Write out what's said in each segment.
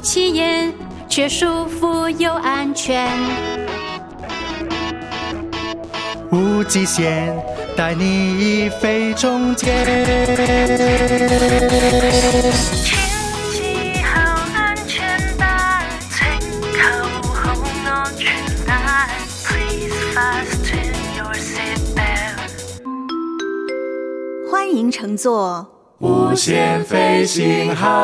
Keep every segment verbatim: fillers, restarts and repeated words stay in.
起眼，却舒服又安全。 无极限，带你飞中间。 牵系好安全带，请扣好安全帶。Please fasten your seatbelt。 欢迎乘坐无限飞行号，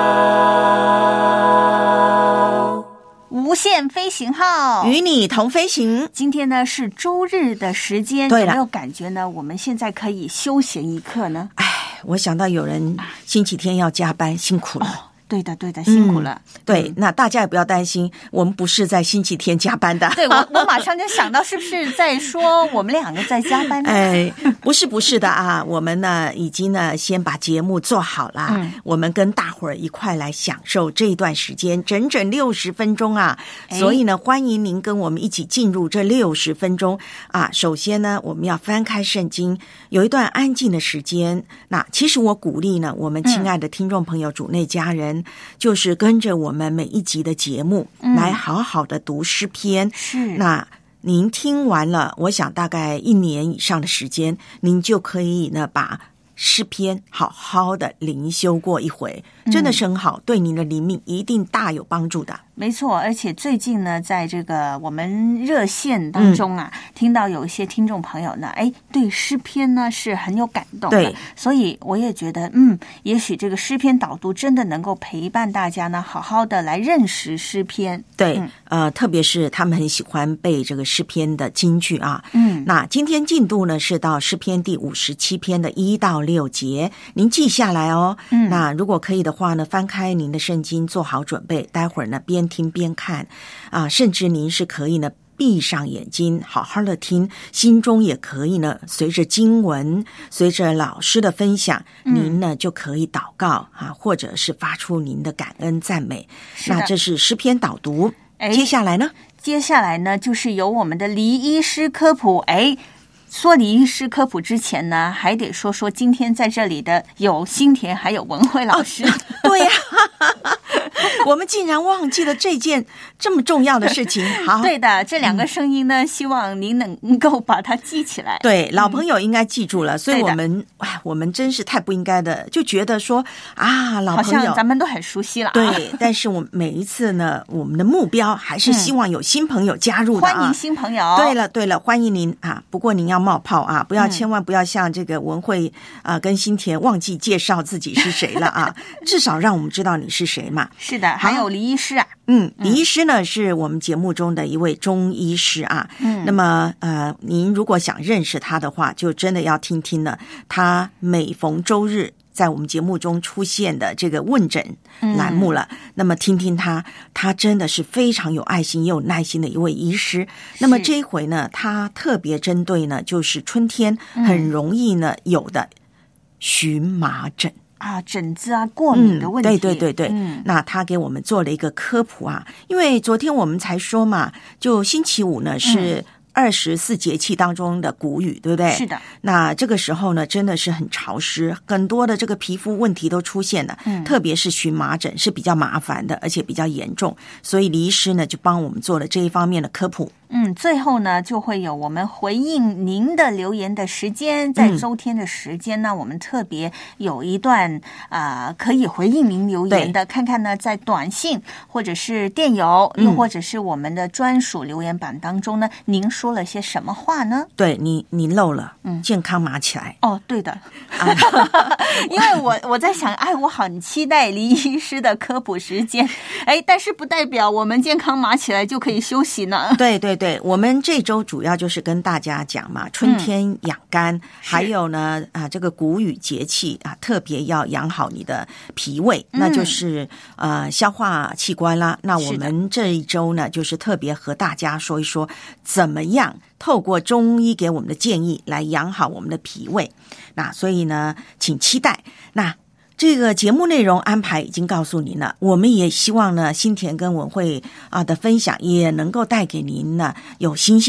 无限飞行号， 与你同飞行。 今天呢是周日的时间， 对了， 有没有感觉呢？我们现在可以休闲一刻呢？ 哎，我想到有人星期天要加班，辛苦了。哦， 对的对的，辛苦了。 嗯、对、嗯，那大家也不要担心，我们不是在星期天加班的。 对，我我马上就想到是不是在说我们两个在加班呢？ 哎，不是不是的啊，我们呢已经呢先把节目做好了、嗯，我们跟大伙儿一块来享受这一段时间，整整六十分钟啊！所以呢，欢迎您跟我们一起进入这六十分钟啊。首先呢，我们要翻开圣经，有一段安静的时间。那其实我鼓励呢，我们亲爱的听众朋友、嗯、主内家人。就是跟着我们每一集的节目、嗯、来好好的读诗篇。 是， 那您听完了，我想大概一年以上的时间，您就可以呢把诗篇好好的灵修过一回，真的是很好、嗯、对您的灵命一定大有帮助的。 没错，而且最近呢，在这个我们热线当中啊、嗯，听到有一些听众朋友呢，哎，对诗篇呢是很有感动的， 对， 所以我也觉得，嗯，也许这个诗篇导读真的能够陪伴大家呢，好好的来认识诗篇。 对，嗯、呃，特别是他们很喜欢背这个诗篇的金句啊。 嗯， 那今天进度呢是到诗篇第五十七篇的一到六节，您记下来哦。 嗯， 那如果可以的话呢，翻开您的圣经，做好准备，待会儿呢边听边看啊，甚至您是可以呢闭上眼睛好好的听，心中也可以呢随着经文，随着老师的分享、嗯、您呢就可以祷告啊，或者是发出您的感恩赞美。那这是诗篇导读。接下来呢接下来呢就是由我们的黎医师科普。哎，说黎医师科普之前呢，还得说说今天在这里的有新田还有文慧老师。 哦、对呀、啊，我们竟然忘记了这件这么重要的事情。好， 对的，这两个声音呢、嗯、希望您能够把它记起来。 对，老朋友应该记住了、嗯、所以我们哎，我们真是太不应该的，就觉得说啊，老朋友好像咱们都很熟悉了、啊、 对，但是我们每一次呢，我们的目标还是希望有新朋友加入的、啊嗯、 欢迎新朋友。 对了对了，欢迎您啊，不过您要冒泡啊，不要、嗯、千万不要像这个文慧啊跟新田忘记介绍自己是谁了啊，至少让我们知道你是谁嘛。 是的，还有黎医师啊。 嗯，黎医师呢、嗯、是我们节目中的一位中医师啊。 嗯， 那么呃，您如果想认识他的话，就真的要听听了他每逢周日在我们节目中出现的这个问诊栏目了、嗯、那么听听他，他真的是非常有爱心也有耐心的一位医师。那么这一回呢，他特别针对呢就是春天很容易呢、嗯、有的荨麻疹啊，疹子啊，过敏的问题。 嗯、对对对对、 嗯， 那他给我们做了一个科普啊，因为昨天我们才说嘛，就星期五呢是、嗯二十四节气当中的谷雨，对不对？ 是的。 那这个时候呢，真的是很潮湿，很多的这个皮肤问题都出现了，嗯，特别是荨麻疹是比较麻烦的，而且比较严重，所以黎医师呢就帮我们做了这一方面的科普。 嗯，最后呢就会有我们回应您的留言的时间，在周天的时间呢、嗯、我们特别有一段啊、呃、可以回应您留言的，看看呢在短信或者是电邮、嗯、又或者是我们的专属留言板当中呢，您说了些什么话呢？ 对，你你漏了，嗯，健康码起来。 哦，对的，啊、因为我我在想，哎，我很期待黎医师的科普时间，哎，但是不代表我们健康码起来就可以休息呢。 对对对，我们这周主要就是跟大家讲嘛，春天养肝、嗯、还有呢啊这个谷雨节气啊，特别要养好你的脾胃、嗯、那就是呃消化器官啦。那我们这一周呢就是特别和大家说一说怎么样透过中医给我们的建议来养好我们的脾胃。那所以呢请期待。那这个节目内容安排已经告诉您了，我们也希望呢新田跟文慧啊的分享也能够带给您呢有新鲜感，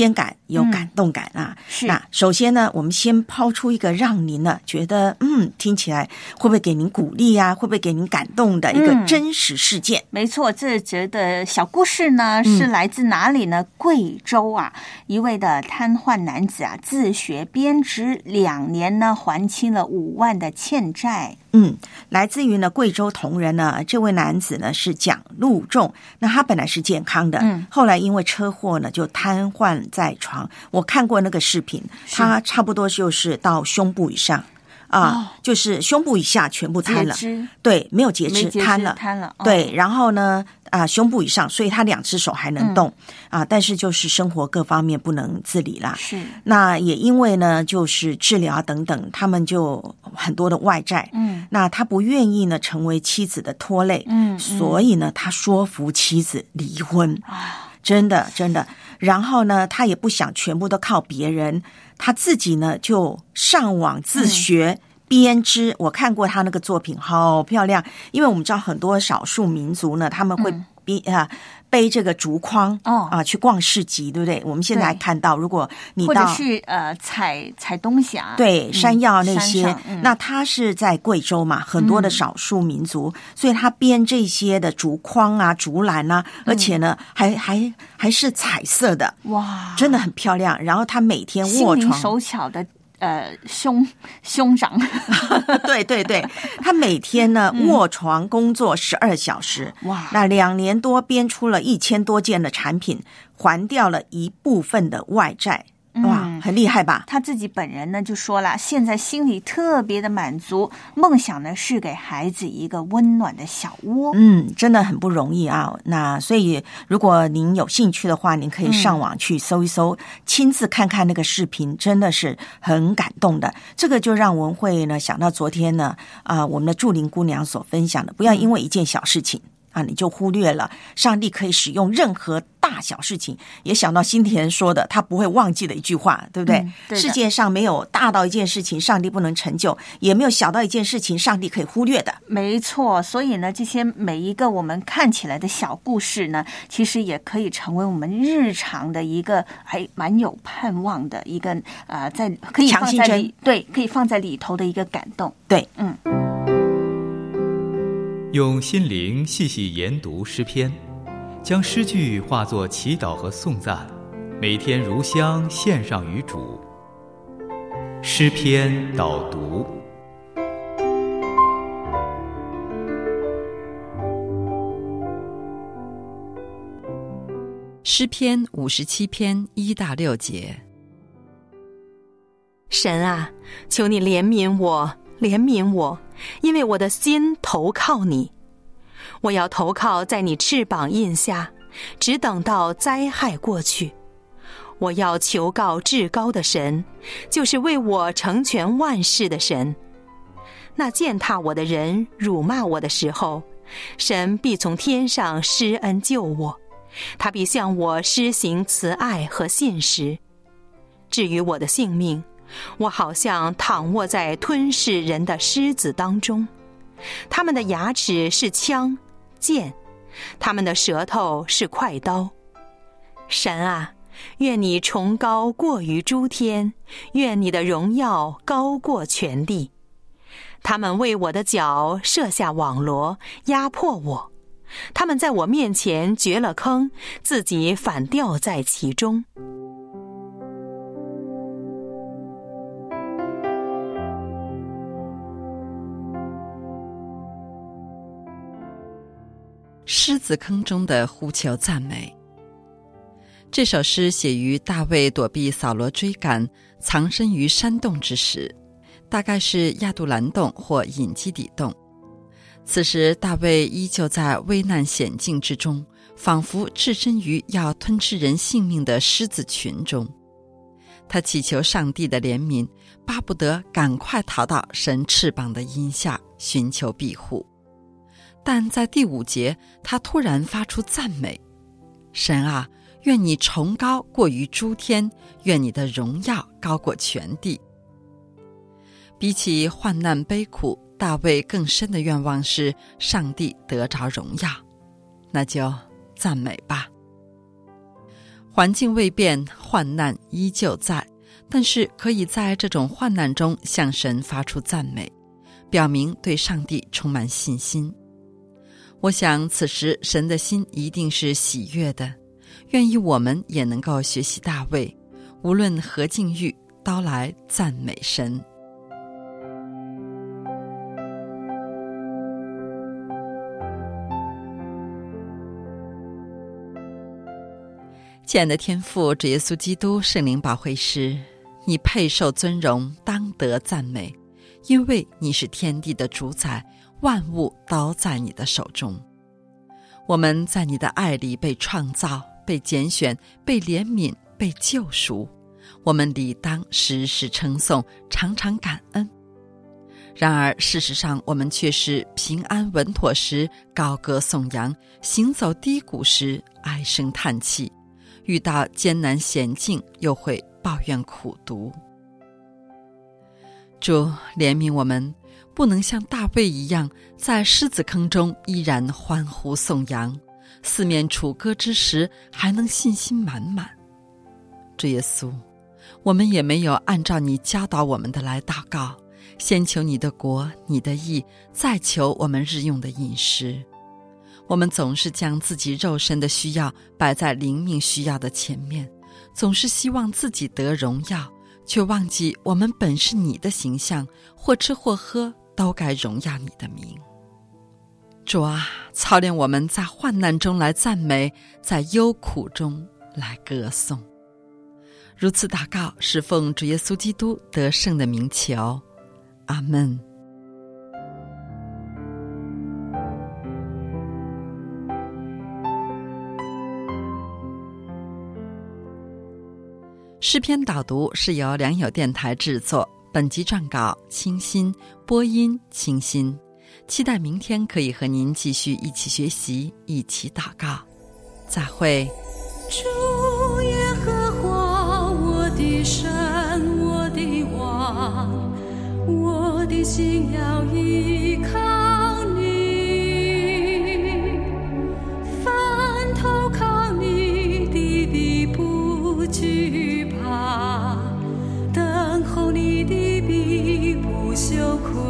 有感动感啊。 嗯、是。 那首先呢，我们先抛出一个让您呢觉得嗯听起来会不会给您鼓励啊，会不会给您感动的一个真实事件。嗯、 没错，这则的小故事呢是来自哪里呢？嗯、贵州啊，一位的瘫痪男子啊，自学编织两年呢，还清了五万的欠债。 嗯，来自于呢贵州铜仁呢，这位男子呢是蒋路仲，那他本来是健康的，嗯，后来因为车祸呢就瘫痪在床。我看过那个视频，他差不多就是到胸部以上啊、呃哦，就是胸部以下全部瘫了，对，没有截肢，瘫了， 瘫了，哦、 对，然后呢？啊，胸部以上，所以他两只手还能动、嗯、啊，但是就是生活各方面不能自理啦。 是， 那也因为呢，就是治疗等等，他们就很多的外债。嗯，那他不愿意呢成为妻子的拖累。嗯，嗯所以呢，他说服妻子离婚。啊，真的真的。然后呢，他也不想全部都靠别人，他自己呢就上网自学。嗯编织，我看过他那个作品，好漂亮。因为我们知道很多少数民族呢，他们会背、嗯、啊背这个竹筐哦啊去逛市集，对不对？我们现在还看到，如果你到或者去呃采采东西啊， 对山药那些， 嗯、 那他是在贵州嘛，很多的少数民族，嗯、所以他编这些的竹筐啊、竹篮啊，而且呢、嗯、还还还是彩色的，哇，真的很漂亮。然后他每天卧床， 心灵手巧的。呃，兄兄长， 对对对，他每天呢、嗯、卧床工作十二小时，哇，那两年多编出了一千多件的产品，还掉了一部分的外债。哇，很厉害吧？ 他自己本人呢就说了，现在心里特别的满足，梦想呢是给孩子一个温暖的小窝。 嗯，真的很不容易啊。那所以如果您有兴趣的话，您可以上网去搜一搜，嗯、亲自看看那个视频，真的是很感动的。这个就让文慧呢想到昨天呢啊、呃，我们的祝玲姑娘所分享的，不要因为一件小事情。啊，你就忽略了上帝可以使用任何大小事情，也想到新田说的他不会忘记的一句话，对不对？嗯、对世界上没有大到一件事情上帝不能成就，也没有小到一件事情上帝可以忽略的。 没错，所以呢，这些每一个我们看起来的小故事呢，其实也可以成为我们日常的一个还蛮有盼望的一个呃，在可以放在里对，可以放在里头的一个感动。 对， 嗯。 用心灵细细研读诗篇，将诗句化作祈祷和颂赞，每天如香献上于主。诗篇导读。 诗篇五十七篇一到六节。 神啊，求你怜悯我，怜悯我，因为我的心投靠你。我要投靠在你翅膀印下，只等到灾害过去。我要求告至高的神，就是为我成全万事的神。那践踏我的人辱骂我的时候，神必从天上施恩救我，他必向我施行慈爱和信实。至于我的性命，我好像躺卧在吞噬人的狮子当中，他们的牙齿是枪剑，他们的舌头是快刀。神啊，愿你崇高过于诸天，愿你的荣耀高过全地。他们为我的脚设下网罗，压迫我，他们在我面前掘了坑，自己反掉在其中。 狮子坑中的呼求赞美。这首诗写于大卫躲避扫罗追赶，藏身于山洞之时，大概是亚杜兰洞或隐基底洞。此时大卫依旧在危难险境之中，仿佛置身于要吞吃人性命的狮子群中。他祈求上帝的怜悯，巴不得赶快逃到神翅膀的荫下，寻求庇护。但在第五节，他突然发出赞美：神啊，愿你崇高过于诸天，愿你的荣耀高过全地。比起患难悲苦，大卫更深的愿望是上帝得着荣耀，那就赞美吧。 环境未变，患难依旧在，但是可以在这种患难中向神发出赞美，表明对上帝充满信心。我想此时神的心一定是喜悦的，愿意我们也能够学习大卫，无论何境遇都来赞美神。亲爱的天父，主耶稣基督圣灵保惠师，你配受尊荣，当得赞美，因为你是天地的主宰，万物都在你的手中。我们在你的爱里被创造，被拣选，被怜悯，被救赎，我们理当时时称颂，常常感恩。然而事实上我们却是平安稳妥时高歌颂扬，行走低谷时唉声叹气，遇到艰难险境又会抱怨苦毒。主怜悯我们，不能像大卫一样在狮子坑中依然欢呼颂扬，四面楚歌之时还能信心满满。主耶稣，我们也没有按照你教导我们的来祷告，先求你的国，你的义，再求我们日用的饮食。我们总是将自己肉身的需要摆在灵命需要的前面，总是希望自己得荣耀，却忘记我们本是你的形象，或吃或喝都该荣耀你的名。主啊，操练我们在患难中来赞美，在忧苦中来歌颂。如此祷告，是奉主耶稣基督得胜的名求，阿们。诗篇导读是由良友电台制作，本集撰稿清新，播音清新。期待明天可以和您继续一起学习，一起祷告。再会。 主耶和华，我的神，我的王，我的心要依靠你，凡投靠你的必不惧怕，等候你的必不羞愧。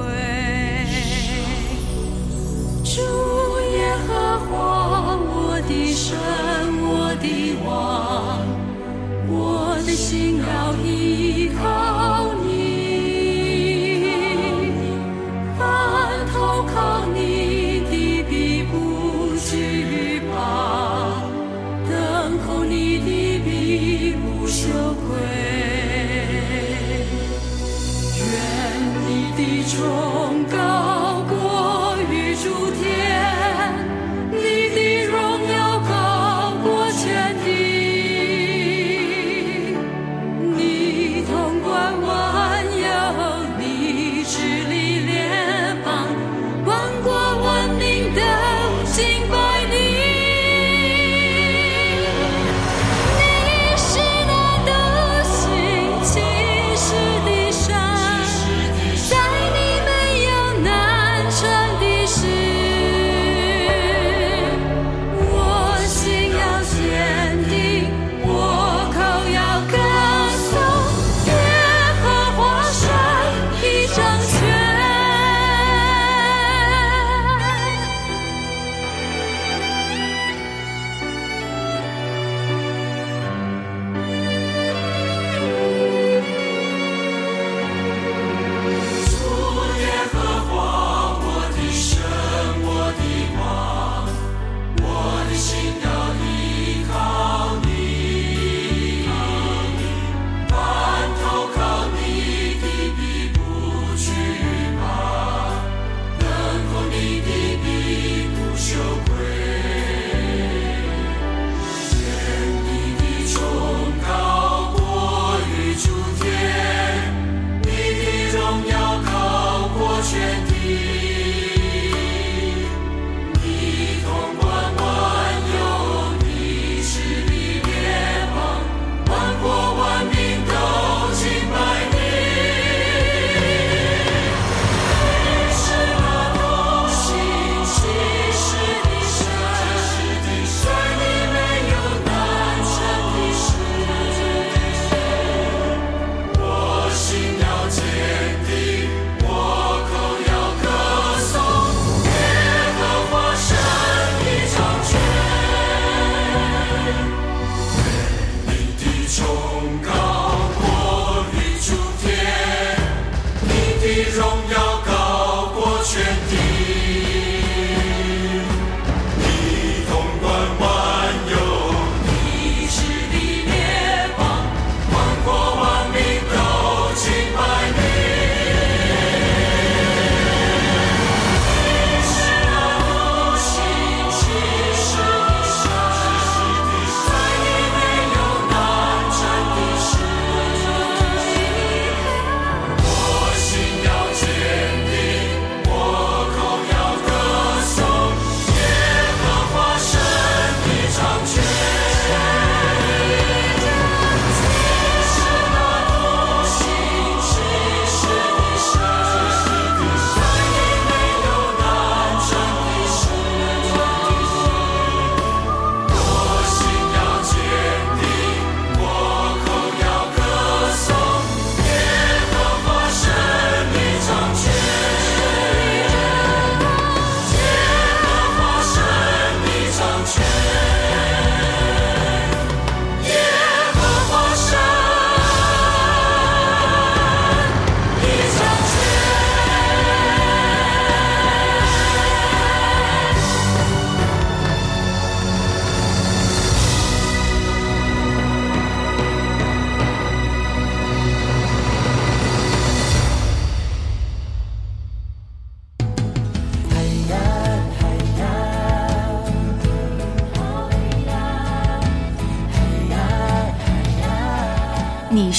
主耶和华，我的神，我的王，我的心要依靠你，凡投靠你的必不惧怕，等候你的必不羞愧。愿你的崇高过于诸天，你的荣耀高过全地，你统管万有，你治理列邦，万国万民都敬拜你。你是那独行其事的神，在你美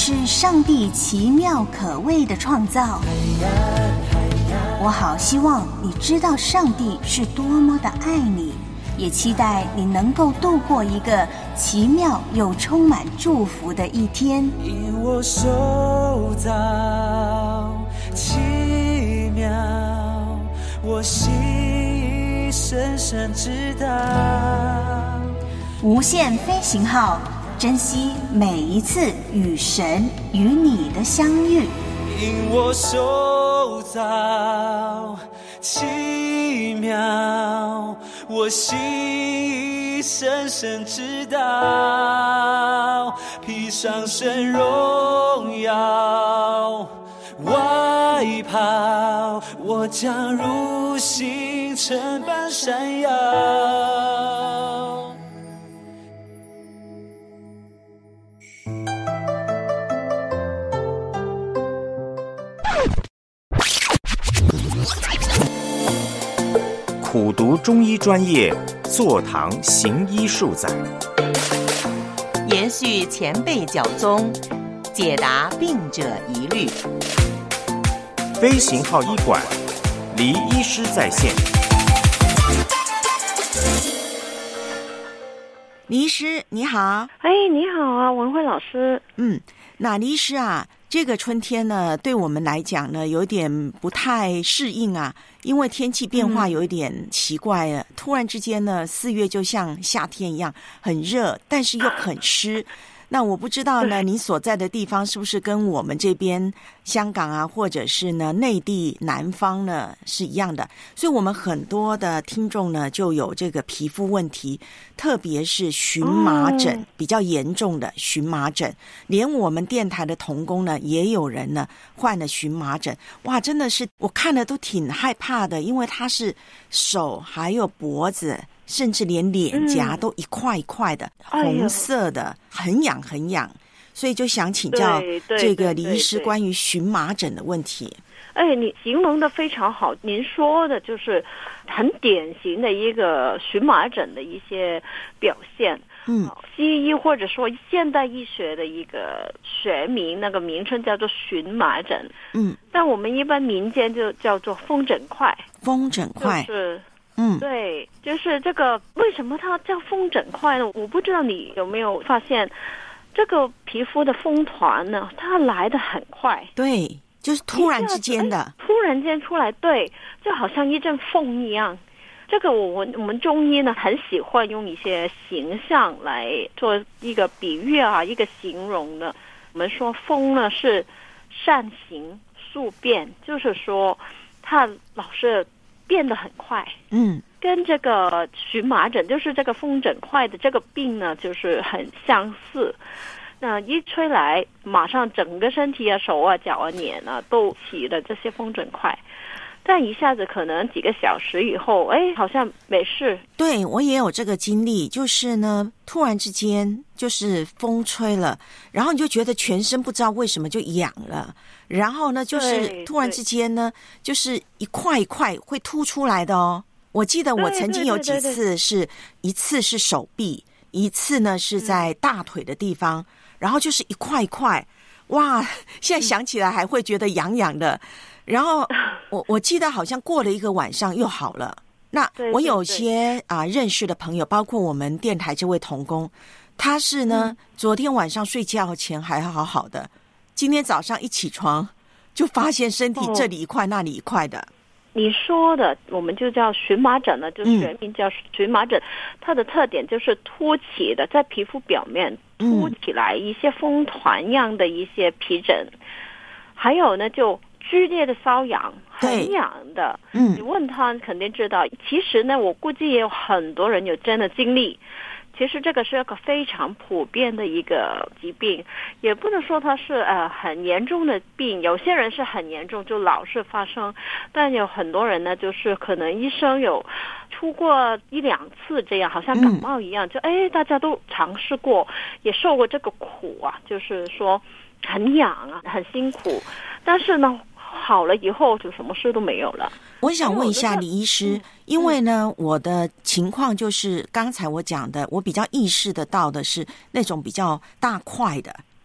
是上帝奇妙可畏的创造。我好希望你知道上帝是多么的爱你，也期待你能够度过一个奇妙又充满祝福的一天。 因我受造奇妙，我心已深深知道。 无限飞行号，珍惜每一次与神与你的相遇。 因我受造奇妙，我心已深深知道，披上神荣耀外袍，我将如星辰般闪耀。 苦读中医专业，坐堂行医数载， 延续前辈教宗，解答病者疑虑。 飞行号医馆，黎医师在线。 黎医师你好。 哎，你好啊，文慧老师。 嗯，那黎医师啊，这个春天呢，对我们来讲呢，有点不太适应啊，因为天气变化有一点奇怪了。嗯、突然之间呢，四月就像夏天一样，很热，但是又很湿。那我不知道呢，你所在的地方是不是跟我们这边香港啊，或者是呢内地南方呢是一样的？所以我们很多的听众呢就有这个皮肤问题，特别是荨麻疹、哦、比较严重的荨麻疹，连我们电台的同工呢也有人呢患了荨麻疹。哇，真的是我看了都挺害怕的，因为它是手还有脖子，甚至连脸颊都一块一块的、嗯、红色的，很痒很痒，所以就想请教这个黎医师关于荨麻疹的问题。 哎，你形容的非常好，您说的就是很典型的一个荨麻疹的一些表现。嗯，西医或者说现代医学的一个学名，那个名称叫做荨麻疹。嗯，但我们一般民间就叫做风疹块。 风疹块。就是嗯，对，就是这个，为什么它叫风疹块呢？我不知道你有没有发现，这个皮肤的风团呢，它来得很快， 对，就是突然之间的， 突然间出来，对，就好像一阵风一样。这个我我我们中医呢很喜欢用一些形象来做一个比喻啊，一个形容的。我们说风呢是善行速变，就是说它老是变得很快，嗯，跟这个荨麻疹，就是这个风疹块的这个病呢，就是很相似。那一吹来，马上整个身体啊、手啊、脚啊、脸啊都起了这些风疹块，但一下子可能几个小时以后，哎，好像没事。 对，我也有这个经历，就是呢，突然之间就是风吹了，然后你就觉得全身不知道为什么就痒了。然后呢，就是突然之间呢，就是一块一块会凸出来的哦。我记得我曾经有几次是，一次是手臂，一次呢是在大腿的地方，然后就是一块一块，哇！现在想起来还会觉得痒痒的。然后我我记得好像过了一个晚上又好了。那我有些啊、呃、认识的朋友，包括我们电台这位同工，他是呢、嗯、昨天晚上睡觉前还好好的。今天早上一起床，就发现身体这里一块、哦、那里一块的。 你说的，我们就叫荨麻疹呢，就学名叫荨麻疹。嗯、它的特点就是凸起的，在皮肤表面凸起来一些风团样的一些皮疹，嗯、还有呢就剧烈的瘙痒，很痒的。嗯，你问他肯定知道。其实呢，我估计也有很多人有真的经历。其实这个是一个非常普遍的一个疾病，也不能说它是呃很严重的病，有些人是很严重，就老是发生，但有很多人呢，就是可能医生有出过一两次这样，好像感冒一样，嗯、就哎大家都尝试过，也受过这个苦啊，就是说很痒啊，很辛苦，但是呢好了以后就什么事都没有了。 我想问一下李医师，嗯、因为呢，我的情况就是刚才我讲的，我比较意识得到的是那种比较大块的，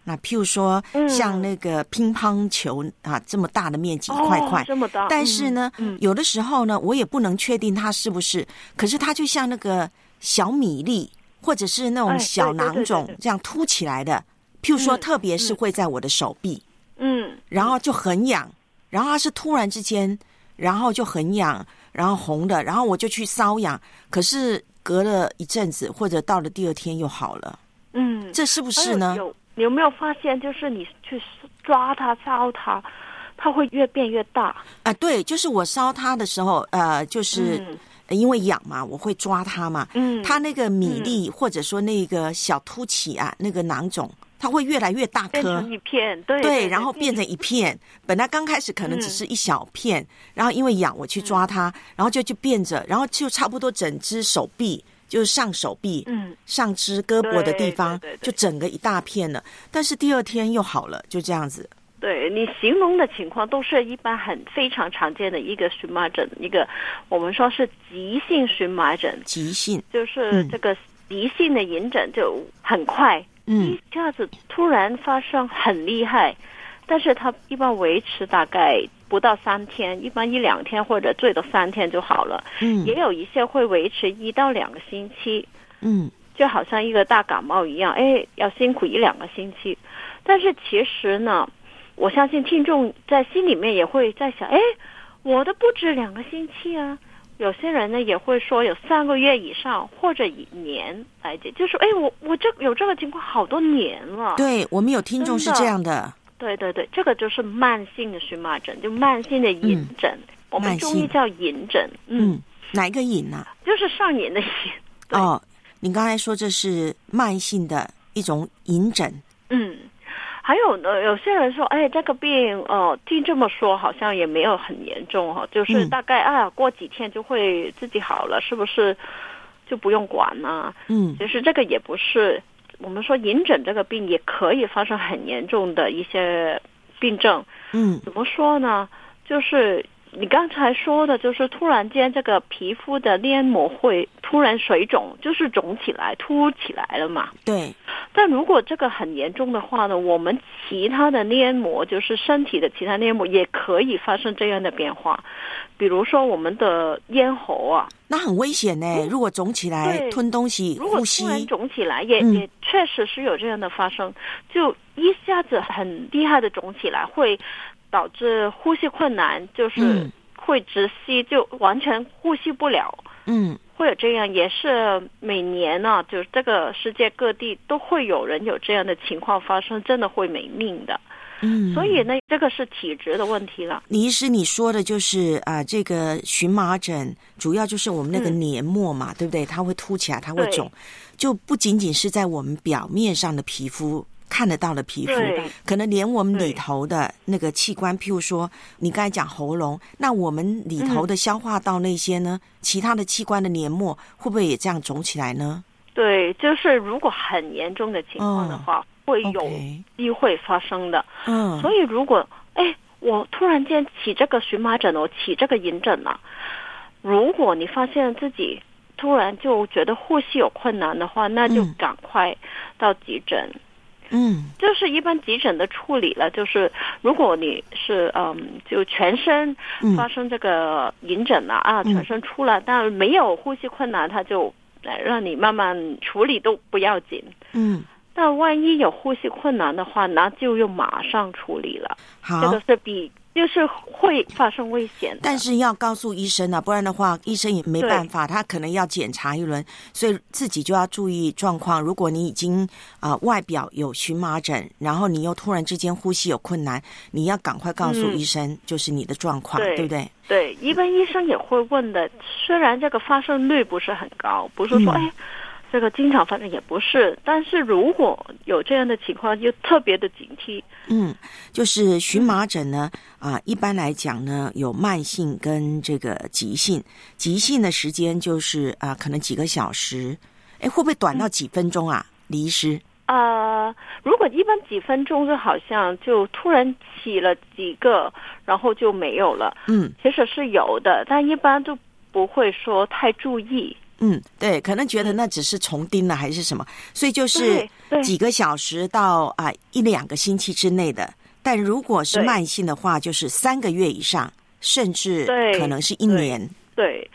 那譬如说像那个乒乓球、嗯、啊这么大的面积一块块、 哦、这么大， 但是呢、嗯、有的时候呢我也不能确定它是不是，可是它就像那个小米粒或者是那种小囊肿这样凸起来的，譬如说、嗯、特别是会在我的手臂， 嗯， 然后就很痒，然后它是突然之间然后就很痒，然后红的，然后我就去瘙痒，可是隔了一阵子或者到了第二天又好了。 嗯， 这是不是呢？ 有你有没有发现，就是你去抓它、搔它，它会越变越大啊？对，就是我搔它的时候，呃，就是、嗯、因为痒嘛，我会抓它嘛。嗯，它那个米粒、嗯、或者说那个小凸起啊，那个囊肿，它会越来越大颗， 变成一片，对对, 对，然后变成一片。本来刚开始可能只是一小片，嗯、然后因为痒，我去抓它，嗯、然后就就变着，然后就差不多整只手臂。就是上手臂、嗯、上肢胳膊的地方，对对对，就整个一大片了。但是第二天又好了，就这样子。 对，你形容的情况都是一般很非常常见的一个荨麻疹，一个我们说是急性荨麻疹。 急性就是这个急性的隐疹就很快，嗯，一下子突然发生很厉害，但是它一般维持大概不到三天，一般一两天或者最多三天就好了。嗯，也有一些会维持一到两个星期。嗯，就好像一个大感冒一样，哎，要辛苦一两个星期。但是其实呢，我相信听众在心里面也会在想，哎，我的不止两个星期啊。有些人呢也会说有三个月以上或者一年来讲，就是哎，我我这有这个情况好多年了。 对，我们有听众是这样的。 对对对，这个就是慢性的荨麻疹，就慢性的隐疹，嗯、我们中医叫隐疹。嗯， 嗯哪一个隐呢、啊？ 就是上瘾的瘾。 哦，你刚才说这是慢性的一种隐疹。 嗯，还有呢，有些人说，哎，这个病，呃，听这么说好像也没有很严重哈，就是大概、嗯、啊，过几天就会自己好了，是不是就不用管呢？嗯，其实这个也不是。我们说隐疹这个病也可以发生很严重的一些病症。嗯，怎么说呢？就是你刚才说的，就是突然间这个皮肤的黏膜会突然水肿，就是肿起来、凸起来了嘛。 对。 但如果这个很严重的话呢，我们其他的黏膜，就是身体的其他黏膜也可以发生这样的变化。比如说我们的咽喉啊， 那很危险呢、欸。如果肿起来吞东西、呼吸， 如果突然肿起来，也、嗯、也确实是有这样的发生，就一下子很厉害的肿起来，会导致呼吸困难，就是会窒息，就完全呼吸不了。嗯，会有这样，也是每年呢、啊，就是这个世界各地都会有人有这样的情况发生，真的会没命的。嗯，所以呢，这个是体质的问题了。 李医师，你说的就是啊、呃，这个荨麻疹主要就是我们那个黏膜嘛，嗯、对不对？它会凸起来，它会肿，就不仅仅是在我们表面上的皮肤看得到的皮肤，可能连我们里头的那个器官，譬如说你刚才讲喉咙，那我们里头的消化道那些呢，嗯、其他的器官的黏膜会不会也这样肿起来呢？ 对，就是如果很严重的情况的话。嗯会有机会发生的，嗯，所以如果哎，我突然间起这个荨麻疹，我起这个隐疹了，如果你发现自己突然就觉得呼吸有困难的话，那就赶快到急诊。嗯，就是一般急诊的处理了，就是如果你是嗯，就全身发生这个隐疹了、嗯、啊，全身出来，但没有呼吸困难，他就让你慢慢处理都不要紧。嗯。但万一有呼吸困难的话，那就用马上处理了。好，这个是比就是会发生危险的。 但是要告诉医生啊，不然的话，医生也没办法，他可能要检查一轮，所以自己就要注意状况。如果你已经啊、呃、外表有荨麻疹，然后你又突然之间呼吸有困难，你要赶快告诉医生，嗯、就是你的状况，对不对？ 对，一般医生也会问的。虽然这个发生率不是很高，不是说、嗯、哎。这个经常发生也不是，但是如果有这样的情况，就特别的警惕。 嗯，就是荨麻疹呢，啊、呃，一般来讲呢，有慢性跟这个急性。急性的时间就是啊、呃，可能几个小时，哎，会不会短到几分钟啊，李医师？ 呃，如果一般几分钟，就好像就突然起了几个，然后就没有了。嗯，其实是有的，但一般就不会说太注意。 嗯，对，可能觉得那只是虫叮了还是什么，所以就是几个小时到啊、呃、一两个星期之内的。但如果是慢性的话，就是三个月以上，甚至可能是一年。 对。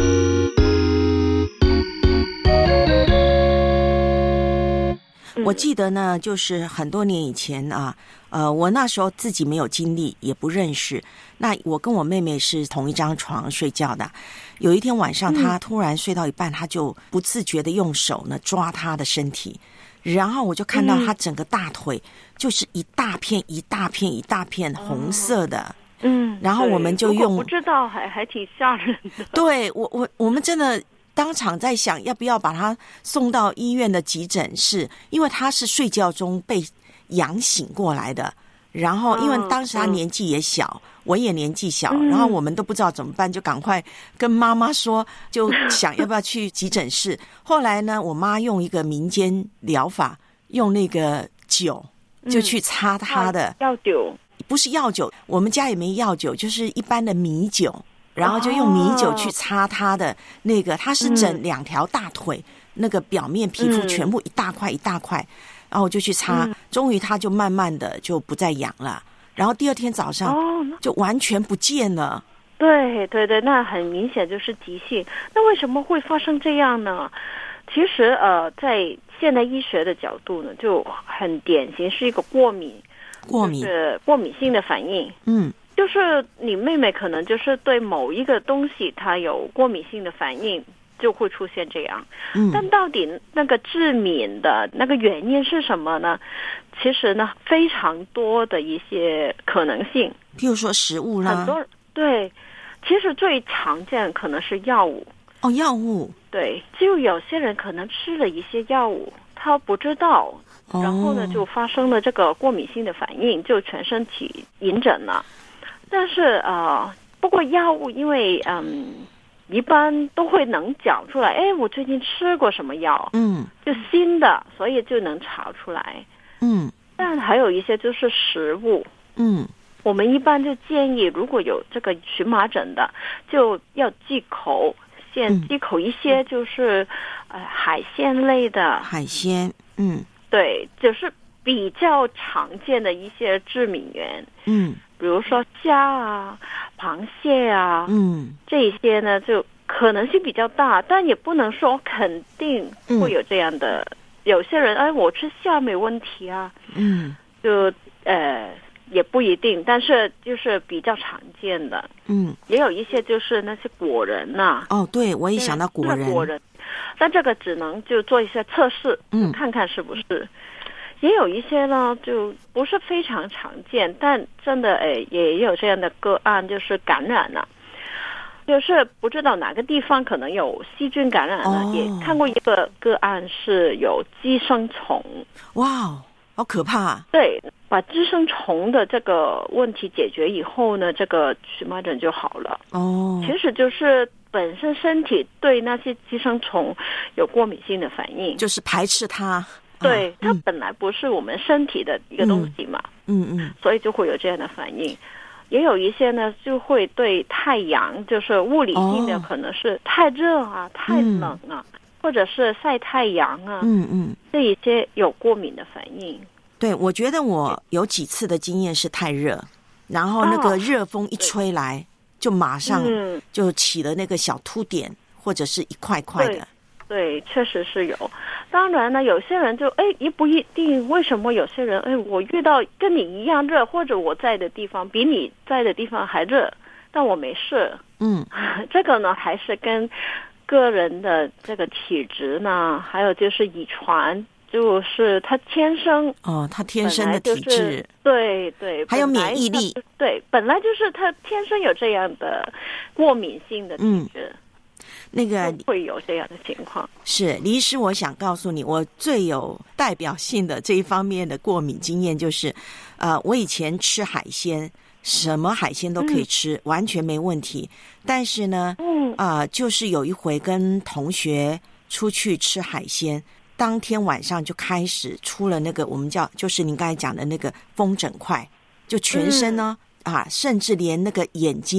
我记得呢，就是很多年以前啊，呃，我那时候自己没有经历，也不认识。那我跟我妹妹是同一张床睡觉的。有一天晚上，她突然睡到一半，她就不自觉的用手呢抓她的身体，然后我就看到她整个大腿就是一大片一大片一大片红色的。 嗯， 然后我们就用， 我不知道，还还挺吓人的。 对，我我我们真的。当场在想要不要把他送到医院的急诊室，因为他是睡觉中被痒醒过来的。然后因为当时他年纪也小，嗯、我也年纪小、嗯，然后我们都不知道怎么办，就赶快跟妈妈说，就想要不要去急诊室。后来呢，我妈用一个民间疗法，用那个酒就去擦他的、 嗯、药酒， 不是药酒，我们家也没药酒，就是一般的米酒。然后就用米酒去擦他的那个，他是整两条大腿、嗯、那个表面皮肤全部一大块一大块，然后我就去擦，嗯、终于他就慢慢的就不再痒了。然后第二天早上就完全不见了。 哦、对对对，那很明显就是急性。那为什么会发生这样呢？其实呃，在现代医学的角度呢，就很典型是一个过敏， 过敏就是过敏性的反应。 嗯。 就是你妹妹可能就是对某一个东西她有过敏性的反应，就会出现这样。 嗯， 但到底那个致敏的那个原因是什么呢？其实呢，非常多的一些可能性。 譬如说食物啦， 很多对，其实最常见可能是药物。 哦，药物。 对，就有些人可能吃了一些药物，他不知道。 哦、 然后呢，就发生了这个过敏性的反应，就全身起隐疹了。但是呃，不过药物因为嗯，一般都会能讲出来，哎，我最近吃过什么药， 嗯， 就新的，所以就能查出来， 嗯。 但还有一些就是食物， 嗯， 我们一般就建议，如果有这个荨麻疹的，就要忌口，先忌口一些，就是、嗯、呃海鲜类的海鲜，嗯， 对，就是比较常见的一些致敏源， 嗯。 比如说虾啊、螃蟹啊， 嗯， 这些呢就可能性比较大，但也不能说肯定会有这样的。嗯、有些人哎，我吃虾没问题啊， 嗯， 就呃也不一定，但是就是比较常见的。 嗯， 也有一些就是那些果仁呐、 啊。哦，对，我也想到果仁， 果仁，但这个只能就做一些测试， 嗯， 看看是不是。也有一些呢，就不是非常常见，但真的诶，也有这样的个案，就是感染了，就是不知道哪个地方可能有细菌感染了。 哦、 也看过一个个案是有寄生虫， 哇，好可怕、啊！ 对，把寄生虫的这个问题解决以后呢，这个荨麻疹就好了。 哦， 其实就是本身身体对那些寄生虫有过敏性的反应， 就是排斥它。 对、 啊、 它本来不是我们身体的一个东西嘛， 嗯 嗯, 嗯， 所以就会有这样的反应。也有一些呢，就会对太阳，就是物理性的，可能是太热啊、哦、太冷啊、嗯，或者是晒太阳啊， 嗯嗯， 这一些有过敏的反应。 对，我觉得我有几次的经验是太热，然后那个热风一吹来，哦、就马上就起了那个小凸点，或者是一块块的。 对，确实是有。当然呢，有些人就哎也不一定。为什么有些人哎我遇到跟你一样热，或者我在的地方比你在的地方还热，但我没事？ 嗯， 这个呢还是跟个人的这个体质呢，还有就是遗传，就是他天生哦，他天生的体质，就是、 对对， 还有免疫力， 对，本来就是他天生有这样的过敏性的体质。嗯， 那个会有这样的情况。 是李医师，我想告诉你，我最有代表性的这一方面的过敏经验就是，呃，我以前吃海鲜，什么海鲜都可以吃，嗯、完全没问题。但是呢， 嗯啊、呃，就是有一回跟同学出去吃海鲜，当天晚上就开始出了那个我们叫，就是您刚才讲的那个风疹块，就全身呢、嗯、啊，甚至连那个眼睛。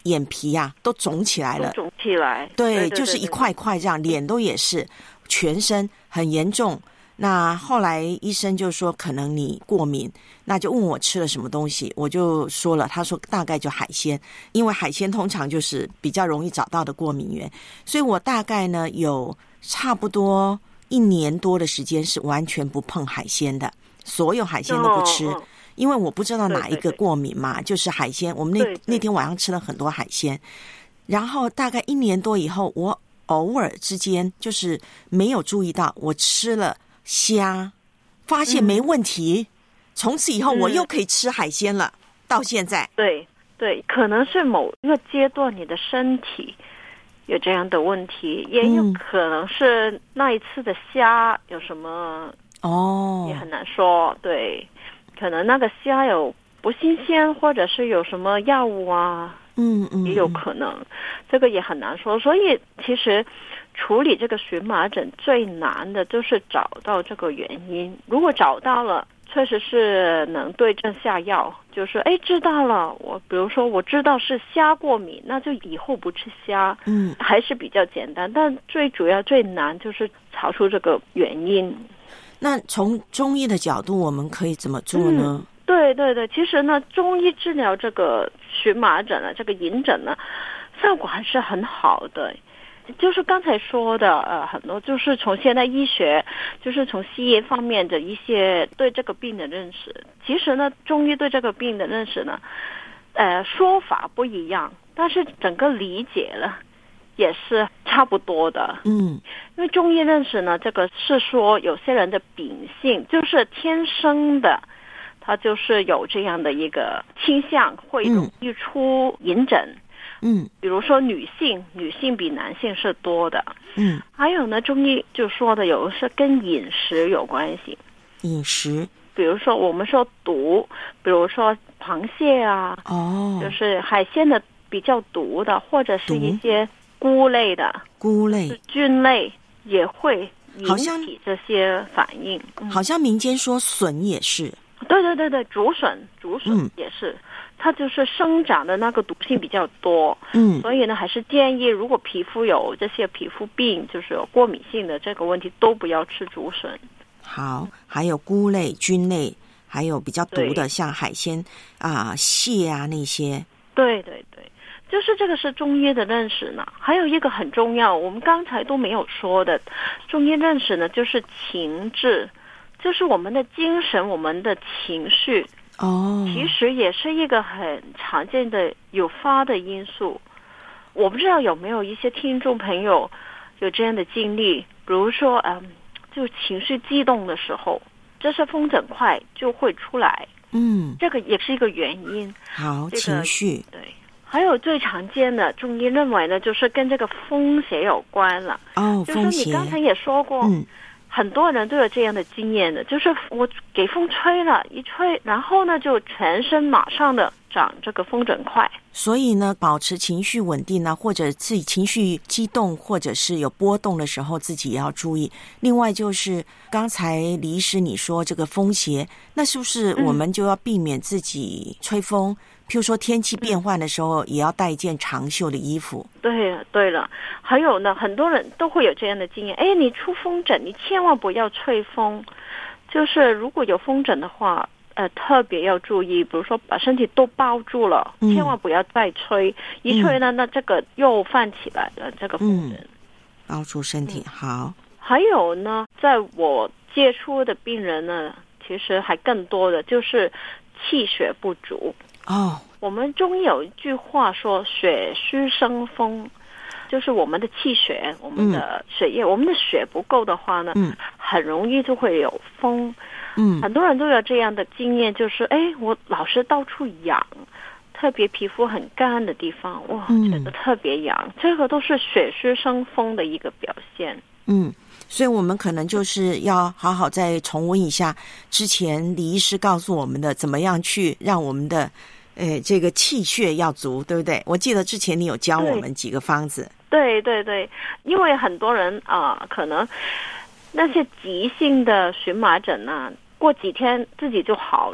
眼皮啊都肿起来了， 肿起来， 对， 对对对就是一块块这样，脸都也是，全身很严重。那后来医生就说可能你过敏，那就问我吃了什么东西，我就说了，他说大概就海鲜，因为海鲜通常就是比较容易找到的过敏源，所以我大概呢有差不多一年多的时间是完全不碰海鲜的，所有海鲜都不吃，哦哦，因为我不知道哪一个过敏嘛，对对对，就是海鲜。我们那对对那天晚上吃了很多海鲜，然后大概一年多以后，我偶尔之间就是没有注意到，我吃了虾，发现没问题，嗯，从此以后我又可以吃海鲜了，嗯，到现在。 对对，可能是某一个阶段你的身体有这样的问题，也有可能是那一次的虾有什么哦，也很难说。对，可能那个虾有不新鲜，或者是有什么药物啊，嗯嗯，也有可能，这个也很难说。所以其实处理这个荨麻疹最难的就是找到这个原因，如果找到了，确实是能对症下药，就是哎知道了，我比如说我知道是虾过敏，那就以后不吃虾，嗯，还是比较简单。但最主要最难就是找出这个原因。 那从中医的角度，我们可以怎么做呢？嗯， 对对对，其实呢，中医治疗这个荨麻疹啊，这个隐疹呢，效果还是很好的。就是刚才说的，呃，很多就是从现代医学，就是从西医方面的一些对这个病的认识。其实呢，中医对这个病的认识呢，呃，说法不一样，但是整个理解了也是差不多的。嗯，因为中医认识呢，这个是说有些人的秉性就是天生的，他就是有这样的一个倾向，会容易出隐疹。嗯，比如说女性，女性比男性是多的。嗯，还有呢，中医就说的有是跟饮食有关系。 饮食， 比如说我们说毒，比如说螃蟹啊，哦，就是海鲜的比较毒的，或者是一些菇类的， 菇类、 菌类也会引起这些反应。 嗯，好像民间说笋也是。 对对对对，竹笋，竹笋也是。嗯，它就是生长的那个毒性比较多，嗯，所以呢，还是建议如果皮肤有这些皮肤病，就是有过敏性的这个问题，都不要吃竹笋。 好，还有菇类、菌类，还有比较毒的，像海鲜啊、蟹啊那些。 对对对，就是这个是中医的认识呢。还有一个很重要，我们刚才都没有说的，中医认识呢，就是情志，就是我们的精神，我们的情绪。哦，其实也是一个很常见的诱发的因素。我不知道有没有一些听众朋友有这样的经历，比如说，嗯，就情绪激动的时候，这些风疹块就会出来。嗯，这个也是一个原因。 好， 这个， 情绪。 对，还有最常见的，中医认为呢，就是跟这个风邪有关了。哦，风邪。就是你刚才也说过。嗯。很多人都有这样的经验的，就是我给风吹了一吹，然后呢就全身马上的长这个风疹块。 所以呢，保持情绪稳定啊，或者自己情绪激动或者是有波动的时候，自己也要注意。另外就是刚才李医师你说这个风邪，那是不是我们就要避免自己吹风？嗯，譬如说天气变换的时候，也要带一件长袖的衣服。 对了，对了，还有呢，很多人都会有这样的经验。哎，你出风疹，你千万不要吹风。就是如果有风疹的话，呃，特别要注意，比如说把身体都包住了，嗯，千万不要再吹。一吹呢，嗯，那这个又泛起来了，这个风疹。嗯， 包住身体，嗯，好。 还有呢，在我接触的病人呢，其实还更多的就是气血不足。哦，我们中医有一句话说血虚生风，就是我们的气血，我们的血液，嗯，我们的血不够的话呢，嗯，很容易就会有风。嗯，很多人都有这样的经验，就是哎，我老是到处痒，特别皮肤很干的地方，哇，嗯，觉得特别痒，这个都是血虚生风的一个表现。 嗯，所以我们可能就是要好好再重温一下之前李医师告诉我们的，怎么样去让我们的呃这个气血要足，对不对？我记得之前你有教我们几个方子。 对对对，因为很多人啊，呃，可能那些急性的荨麻疹啊，过几天自己就好了，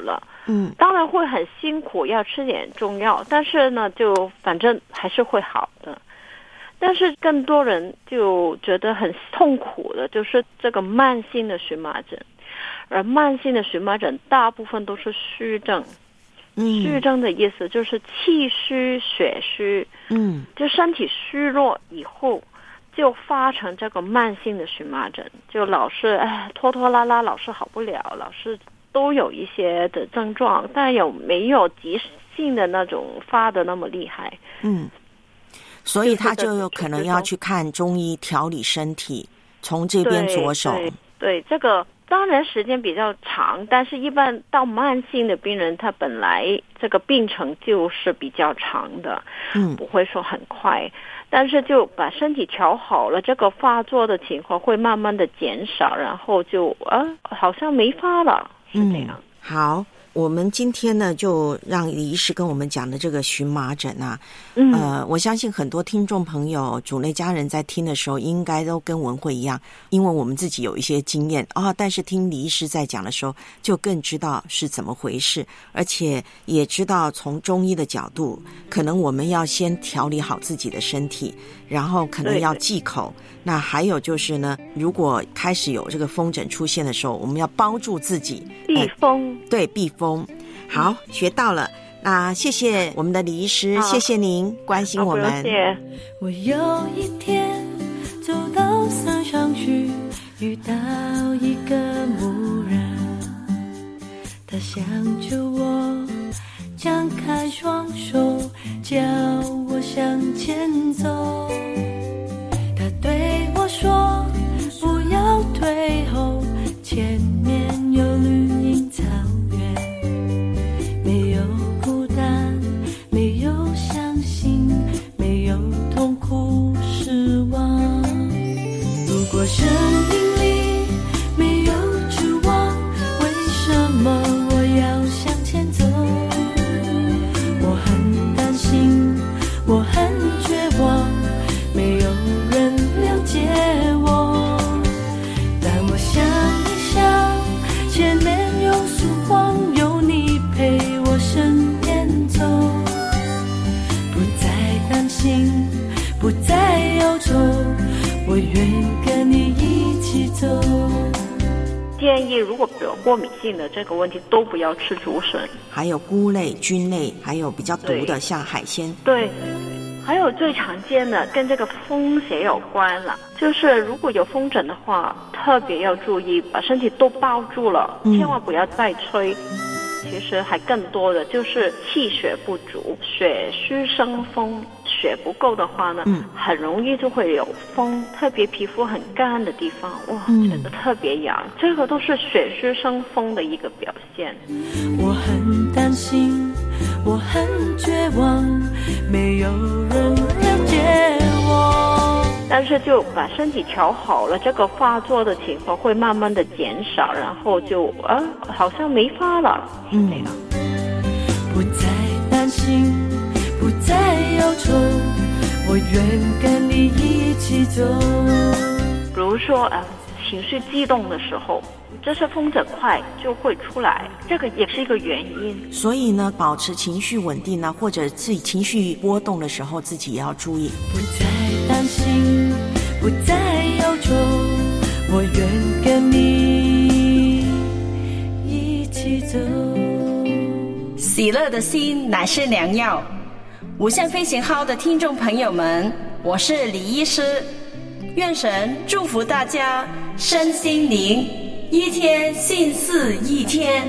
嗯，当然会很辛苦，要吃点中药，但是呢，就反正还是会好的。但是更多人就觉得很痛苦的，就是这个慢性的荨麻疹，而慢性的荨麻疹大部分都是虚症。嗯，虚症的意思就是气虚血虚，嗯，就身体虚弱以后，就发成这个慢性的荨麻疹，就老是哎拖拖拉拉，老是好不了，老是都有一些的症状，但有没有急性的那种发的那么厉害？嗯。 所以他就有可能要去看中医调理身体，从这边着手。 对， 对， 对，这个当然时间比较长，但是一般到慢性的病人，他本来这个病程就是比较长的，嗯，不会说很快，但是就把身体调好了，这个发作的情况会慢慢的减少，然后就啊好像没发了，是这样。 嗯，好。我们今天呢，就让李医师跟我们讲的这个荨麻疹啊，嗯，呃，我相信很多听众朋友、主内家人在听的时候，应该都跟文慧一样，因为我们自己有一些经验啊、哦，但是听李医师在讲的时候，就更知道是怎么回事，而且也知道从中医的角度，可能我们要先调理好自己的身体，然后可能要忌口。对对，那还有就是呢，如果开始有这个风疹出现的时候，我们要包住自己， 避风， 呃、对，避风。好，学到了。那谢谢我们的李医师，谢谢您关心我们。 谢谢。 我有一天走到山上去，遇到一个牧人，他想着我，张开双手，叫我向前走。他对我说，不要退后，前面有绿荫草原，没有孤单，没有伤心，没有痛苦失望。如果生命里没有指望，为什么我要向前走？我很担心，我很绝望，没有人了解我。但我想一想，前面有束光，有你陪我身边走，不再担心，不再忧愁，我愿跟你一起走。 建议如果有过敏性的这个问题，都不要吃竹笋， 还有菇类、菌类，还有比较毒的像海鲜。 对，还有最常见的跟这个风邪有关了，就是如果有风疹的话，特别要注意把身体都包住了，嗯、千万不要再吹。其实还更多的就是气血不足，血虚生风，血不够的话呢，嗯、很容易就会有风，特别皮肤很干的地方，哇，嗯、觉得特别痒，这个都是血虚生风的一个表现。 我很担心，我很绝望，没有人了解我。 但是就把身体调好了，这个发作的情况会慢慢的减少，然后就啊，好像没发了，是这样。 不再担心，不再忧愁，我愿跟你一起走。 比如说啊，情绪激动的时候，这些风疹块就会出来，这个也是一个原因。 所以呢，保持情绪稳定呢，或者自己情绪波动的时候，自己也要注意。 不再担心，不再忧愁，我愿跟你一起走。 喜乐的心乃是良药。无限飞行号的听众朋友们，我是李医师，愿神祝福大家身心灵一天信似一天。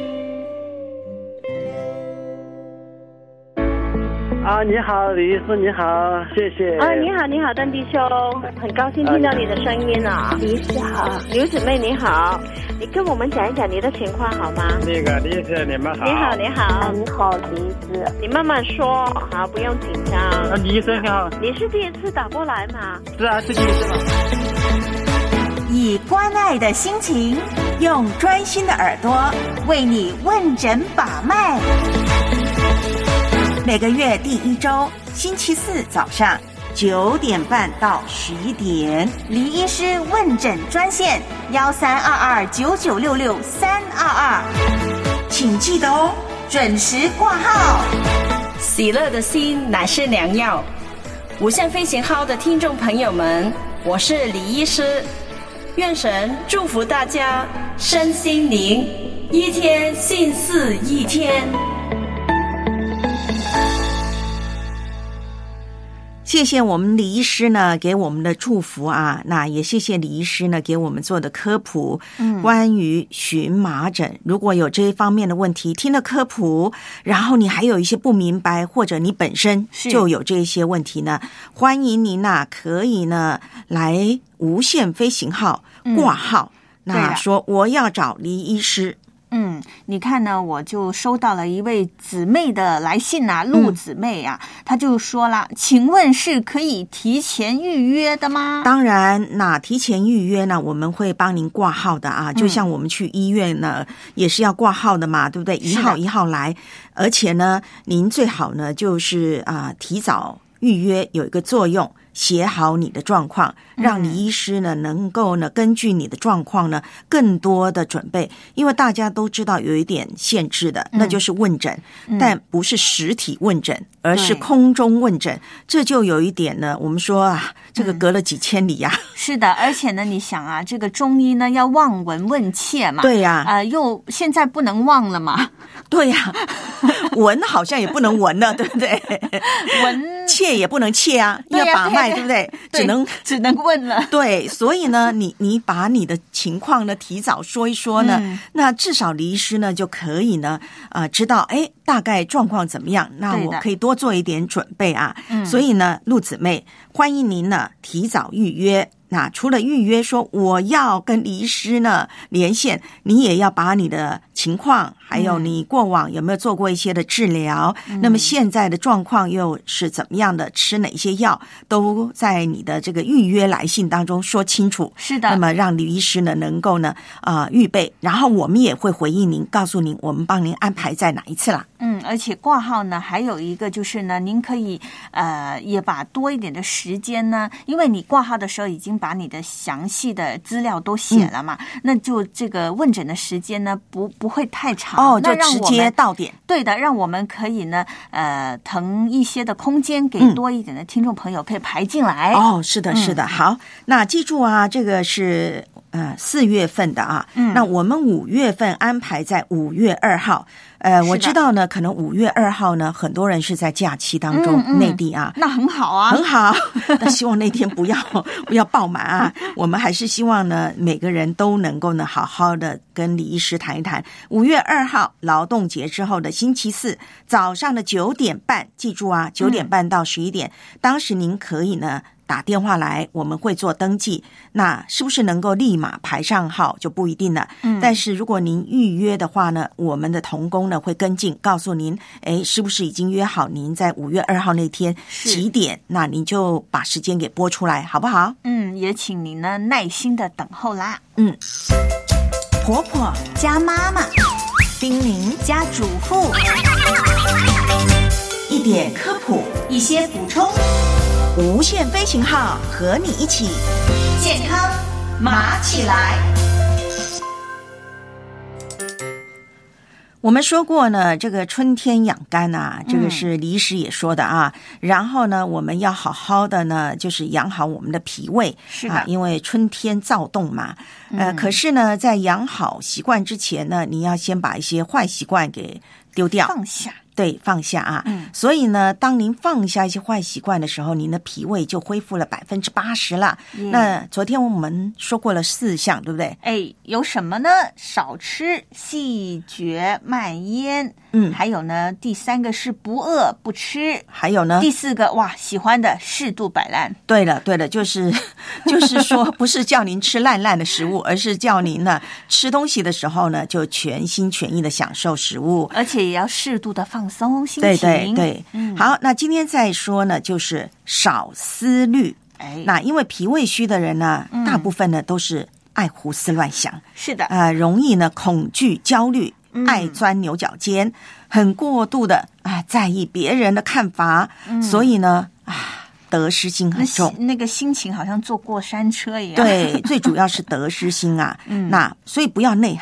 啊，你好，李医师，你好，谢谢。 啊，你好，你好，邓弟兄，很高兴听到你的声音啊。李医师好，刘姊妹你好，你跟我们讲一讲你的情况好吗？ 那个李医师，你们好。 你好，你好， 你好，李医师。 你慢慢说，好，不用紧张。 啊，李医生好。 你是第一次打过来吗？ 是啊，是第一次了。 以关爱的心情，用专心的耳朵为你问诊把脉。每个月第一周星期四早上九点半到十一点，黎医师问诊专线幺三二二九九六六三二二。 请记得哦，准时挂号。 喜乐的心乃是良药。无限飞行号的听众朋友们，我是李医师，愿神祝福大家身心灵一天信似一天。 谢谢我们李医师呢给我们的祝福啊，那也谢谢李医师呢给我们做的科普，嗯，关于荨麻疹，如果有这一方面的问题，听了科普，然后你还有一些不明白，或者你本身就有这些问题呢，欢迎您呐、啊、可以呢来无限飞行号挂号，嗯、那说我要找李医师。 嗯，你看呢，我就收到了一位姊妹的来信啊，陆姊妹啊，嗯、她就说了，请问是可以提前预约的吗？ 当然，那提前预约呢，我们会帮您挂号的啊，就像我们去医院呢，嗯、也是要挂号的嘛，对不对？一号一号来，而且呢，您最好呢就是啊、呃、提早预约，有一个作用。写好你的状况，让李医师呢能够呢根据你的状况呢更多的准备，因为大家都知道有一点限制的，那就是问诊，嗯、但不是实体问诊，而是空中问诊，这就有一点呢，我们说啊，这个隔了几千里呀、啊嗯。 是的，而且呢，你想啊，这个中医呢要望闻问切嘛， 对呀、 啊，呃，又现在不能望了嘛， 对呀、啊，闻好像也不能闻了，对不对？ 闻切也不能切啊，要把脉。对不对？ 对， 只能只能问了。 对，所以呢，你你把你的情况呢提早说一说呢，嗯、那至少李医师呢就可以呢啊、呃、知道哎大概状况怎么样，那我可以多做一点准备啊。所以呢，陆姊妹，欢迎您呢提早预约。那除了预约说我要跟李医师呢连线，你也要把你的情况，还有你过往有没有做过一些的治疗，嗯、那么现在的状况又是怎么样的，吃哪些药，都在你的这个预约来信当中说清楚。 是的， 那么让李医师呢能够呢啊、呃、预备，然后我们也会回应您，告诉您我们帮您安排在哪一次啦。 嗯，而且挂号呢还有一个就是呢，您可以呃也把多一点的时间呢，因为你挂号的时候已经把你的详细的资料都写了嘛，嗯、那就这个问诊的时间呢不不会太长哦，就直接到点。 对的，让我们可以呢呃腾一些的空间给多一点的听众朋友可以排进来。 嗯、哦，是的，是的，嗯、好，那记住啊，这个是呃四月份的啊，嗯，那我们五月份安排在五月二号。呃，我知道呢，可能五月二号呢，很多人是在假期当中，嗯嗯、内地啊， 那很好啊， 很好。那希望那天不要不要爆满啊。我们还是希望呢，每个人都能够呢，好好的跟李医师谈一谈。五月二号劳动节之后的星期四早上的九点半，记住啊，九点半到十一点，嗯、当时您可以呢打电话来，我们会做登记。那是不是能够立马排上号就不一定了。嗯，但是如果您预约的话呢，我们的同工呢会跟进，告诉您，哎，是不是已经约好您在五月二号那天几点？那您就把时间给拨出来，好不好？ 嗯，也请您呢耐心的等候啦。 嗯，婆婆加妈妈， 叮咛加嘱咐， 一点科普， 一些补充。 无限飞行号和你一起健康麻起来。 我们说过呢，这个春天养肝啊，这个是李医师也说的啊。嗯、然后呢，我们要好好的呢，就是养好我们的脾胃， 是的， 啊，因为春天躁动嘛。呃，嗯、可是呢，在养好习惯之前呢，你要先把一些坏习惯给丢掉， 放下。 对，放下啊。嗯，所以呢，当您放下一些坏习惯的时候，您的脾胃就恢复了百分之八十了。嗯、那昨天我们说过了四项，对不对？ 哎，有什么呢？少吃、细嚼慢咽。 嗯， 还有呢，第三个是不饿不吃。 还有呢， 第四个哇，喜欢的适度摆烂。 对了，对了，就是就是说，不是叫您吃烂烂的食物，而是叫您呢吃东西的时候呢，就全心全意的享受食物， 而且也要适度的放松心情。 对对对，嗯，好，那今天再说呢，就是少思虑。哎，那因为脾胃虚的人呢，嗯、大部分呢都是爱胡思乱想， 是的， 呃，容易呢恐惧、焦虑，嗯、爱钻牛角尖，很过度的啊在意别人的看法，嗯、所以呢啊得失心很重， 那, 那个心情好像坐过山车一样。 对，最主要是得失心啊。嗯，那所以不要内耗。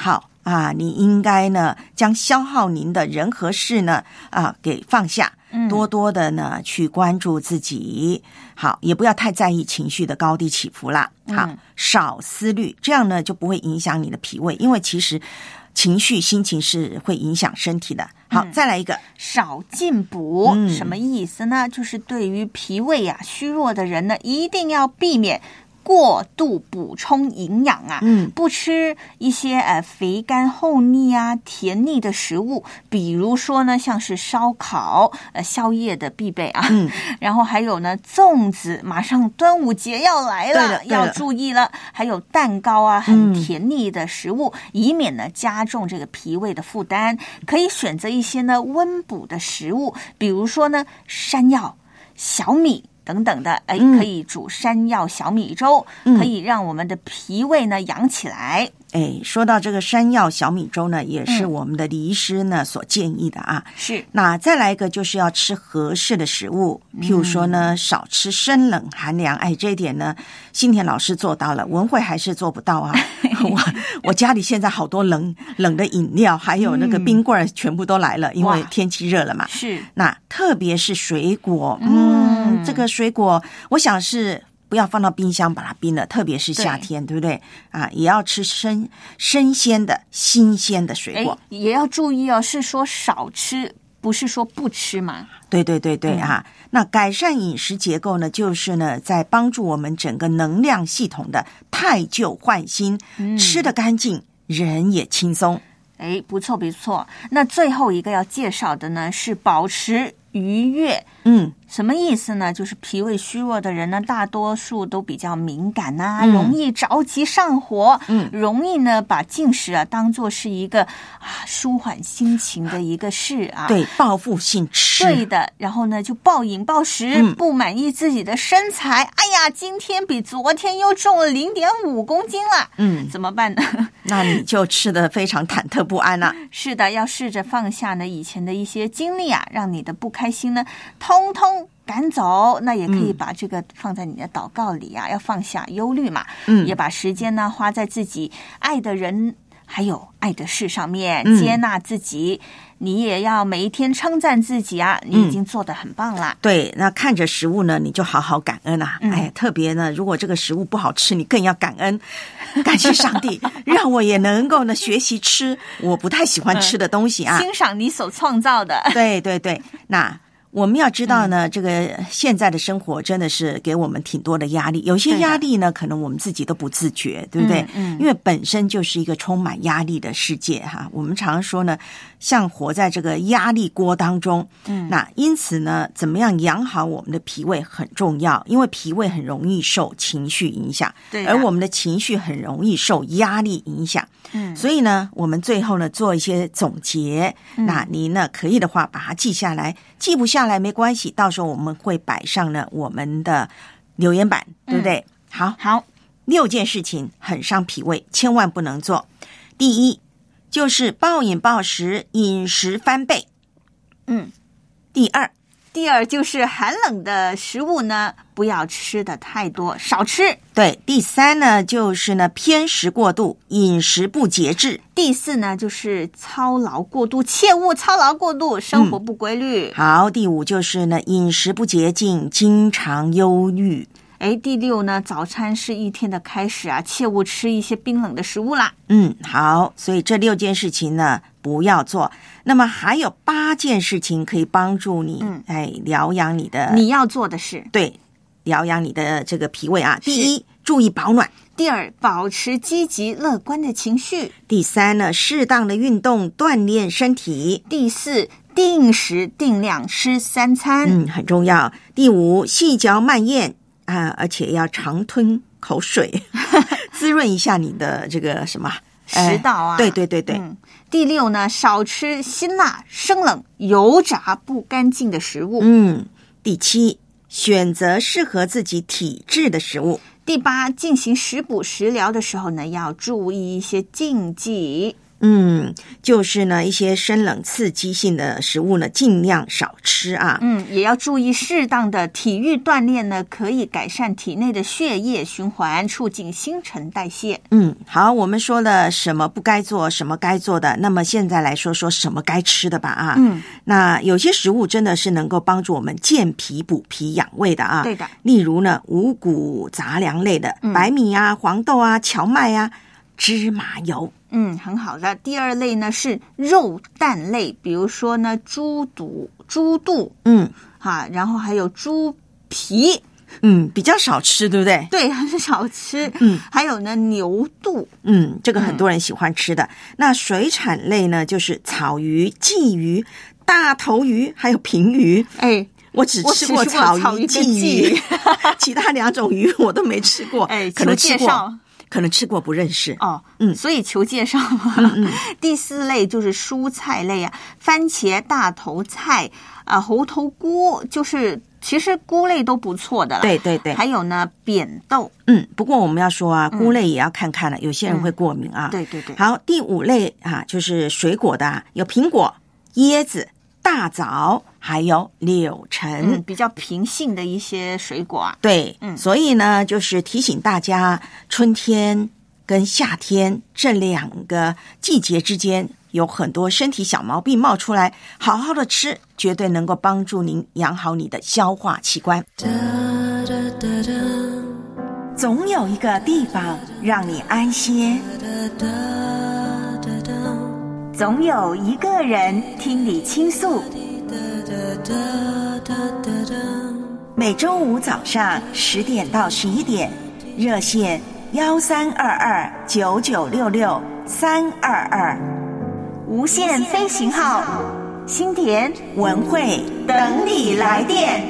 啊，你应该呢将消耗您的人和事呢啊给放下，多多的呢去关注自己。好，也不要太在意情绪的高低起伏啦。好，少思虑，这样呢就不会影响你的脾胃，因为其实情绪心情是会影响身体的。好，嗯、再来一个少进补、嗯、什么意思呢？就是对于脾胃啊虚弱的人呢，一定要避免过度补充营养啊，嗯，不吃一些呃肥甘厚腻啊、甜腻的食物，比如说呢，像是烧烤，呃，宵夜的必备啊。嗯，然后还有呢，粽子，马上端午节要来了，了要注意了。还有蛋糕啊，很甜腻的食物，嗯、以免呢加重这个脾胃的负担。可以选择一些呢温补的食物，比如说呢山药、小米等等的，哎，可以煮山药小米粥，嗯、可以让我们的脾胃呢养起来。 哎，说到这个山药小米粥呢，也是我们的李医师呢、嗯、所建议的啊。 是， 那再来一个就是要吃合适的食物，譬如说呢，嗯、少吃生冷寒凉。哎，这一点呢，新田老师做到了，文慧还是做不到啊。我我家里现在好多冷冷的饮料，还有那个冰棍全部都来了，嗯、因为天气热了嘛。 是， 那特别是水果，嗯，嗯这个水果，我想是。不要放到冰箱把它冰了，特别是夏天， 对, 对不对啊？也要吃生生鲜的新鲜的水果， 也要注意哦，是说少吃，不是说不吃嘛。 对对对对、嗯、啊！那改善饮食结构呢，就是呢，在帮助我们整个能量系统的汰旧换新，嗯、吃得干净，人也轻松。 哎，不错不错。那最后一个要介绍的呢，是保持愉悦。嗯，什么意思呢？就是脾胃虚弱的人呢，大多数都比较敏感啊，嗯、容易着急上火，嗯，容易呢把进食啊当作是一个啊舒缓心情的一个事啊， 对，报复性吃， 对的。然后呢就暴饮暴食，嗯、不满意自己的身材，哎呀，今天比昨天又重了零点五公斤了，嗯，怎么办呢？ 那你就吃得非常忐忑不安了、啊。 是的，要试着放下呢以前的一些经历啊，让你的不开心呢通通赶走。那也可以把这个放在你的祷告里啊，嗯、要放下忧虑嘛。嗯，也把时间呢花在自己爱的人还有爱的事上面，嗯、接纳自己。你也要每一天称赞自己啊，你已经做得很棒啦。 嗯、对，那看着食物呢，你就好好感恩啊。嗯、哎，特别呢，如果这个食物不好吃，你更要感恩，感谢上帝，让我也能够呢学习吃我不太喜欢吃的东西啊， 嗯、欣赏你所创造的。 对对对，那。我们要知道呢，嗯、这个现在的生活真的是给我们挺多的压力，有些压力呢，可能我们自己都不自觉，对不对？嗯，嗯因为本身就是一个充满压力的世界哈。我们常说呢，像活在这个压力锅当中，嗯，那因此呢，怎么样养好我们的脾胃很重要，因为脾胃很容易受情绪影响，对、啊，而我们的情绪很容易受压力影响。嗯，所以呢，我们最后呢做一些总结，嗯、那您呢可以的话把它记下来，记不下来没关系，到时候我们会摆上呢我们的留言板，对不对？嗯、好， 好， 六件事情很伤脾胃，千万不能做。第一就是暴饮暴食，饮食翻倍。嗯，第二。 第二就是寒冷的食物呢，不要吃的太多，少吃。 对，第三呢就是呢偏食过度，饮食不节制。 第四呢就是操劳过度，切勿操劳过度，生活不规律。 嗯、好，第五就是呢饮食不洁净，经常忧郁。 哎，第六呢，早餐是一天的开始啊，切勿吃一些冰冷的食物啦。 嗯，好，所以这六件事情呢不要做。那么还有八件事情可以帮助你，嗯，哎，疗养你的你要做的事， 对，疗养你的这个脾胃啊。第一，注意保暖； 第二，保持积极乐观的情绪； 第三呢，适当的运动锻炼身体； 第四，定时定量吃三餐， 嗯，很重要；第五，细嚼慢咽啊，而且要常吞口水，滋润一下你的这个什么。 食道啊、 呃，对对对对、 嗯。第六呢，少吃辛辣、生冷、油炸、不干净的食物。 嗯。第七，选择适合自己体质的食物。 第八，进行食补食疗的时候呢，要注意一些禁忌。 嗯，就是呢一些生冷刺激性的食物呢尽量少吃啊。 嗯，也要注意适当的体育锻炼呢，可以改善体内的血液循环，促进新陈代谢。 嗯，好，我们说了什么不该做，什么该做的，那么现在来说说什么该吃的吧啊。 嗯， 那有些食物真的是能够帮助我们健脾补脾养胃的啊。 对的， 例如呢五谷杂粮类的， 嗯、 白米啊、黄豆啊、荞麦啊、芝麻油。 嗯，很好的。第二类呢是肉蛋类，比如说呢猪肚、猪肚， 嗯， 哈，然后还有猪皮， 嗯，比较少吃，对不对？ 对，很少吃。 嗯， 还有呢牛肚， 嗯，这个很多人喜欢吃的。嗯、那水产类呢，就是草鱼、鲫鱼、大头鱼，还有平鱼。 哎。 我只吃过草鱼、鲫鱼，其他两种鱼我都没吃过。 哎， 可能吃过， 可能吃过不认识。 哦，嗯，所以求介绍嘛。嗯嗯。第四类就是蔬菜类啊，番茄、大头菜啊、呃、猴头菇，就是其实菇类都不错的啦。 对对对。 还有呢，扁豆。 嗯，不过我们要说啊，菇类也要看看了，嗯、有些人会过敏啊。 嗯、对对对。 好，第五类啊，就是水果的、啊，有苹果、椰子、大枣。还有柳橙、 嗯，比较平性的一些水果啊。 对，嗯，所以呢，就是提醒大家，春天跟夏天这两个季节之间有很多身体小毛病冒出来，好好的吃，绝对能够帮助您养好你的消化器官。总有一个地方让你安歇，总有一个人听你倾诉。每周五早上十点到十一点，热线幺三二二九九六六三二二，无限飞行号，新田文慧等你来电。